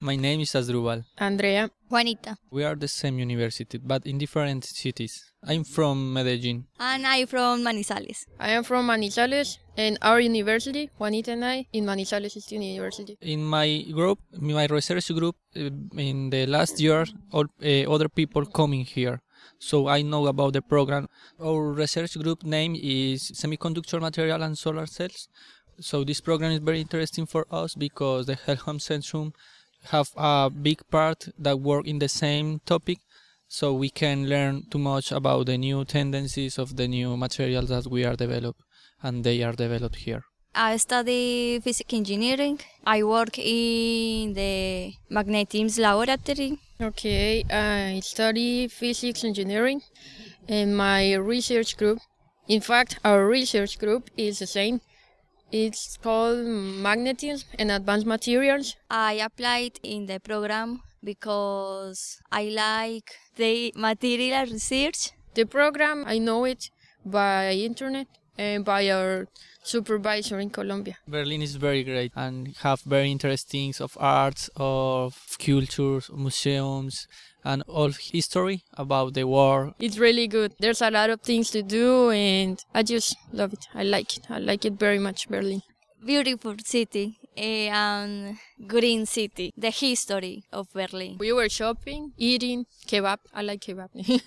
My name is Asdrubal. Andrea. Juanita. We are the same university, but in different cities. I'm from Medellin. And I'm from Manizales. I am from Manizales, and our university, Juanita and I, in Manizales State University. In my group, my research group, in the last year, all other people coming here. So I know about the program. Our research group name is Semiconductor Material and Solar Cells. So this program is very interesting for us because the Helmholtz Centrum have a big part that work in the same topic, so we can learn too much about the new tendencies of the new materials that we are developed and they are developed here. I study physics engineering. I work in the magnetics laboratory. Okay, I study physics engineering, and my research group, in fact, our research group is the same. It's called Magnetism and Advanced Materials. I applied in the program because I like the material research. The program, I know it by internet and by our supervisor in Colombia. Berlin is very great and have very interesting of arts, of cultures, museums, and all history about the war. It's really good. There's a lot of things to do, and I just love it. I like it. I like it very much, Berlin. Beautiful city and green city. The history of Berlin. We were shopping, eating kebab. I like kebab.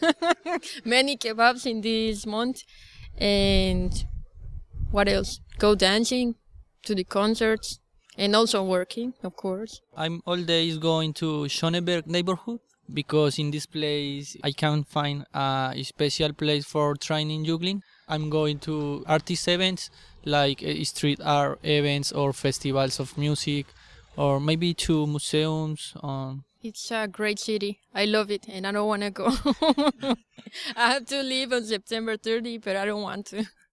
Many kebabs in this month. And what else? Go dancing, to the concerts, and also working, of course. I'm all days going to Schöneberg neighborhood because in this place I can find a special place for training juggling. I'm going to artist events like street art events or festivals of music, or maybe to museums. It's a great city. I love it, and I don't want to go. I have to leave on September 30, but I don't want to.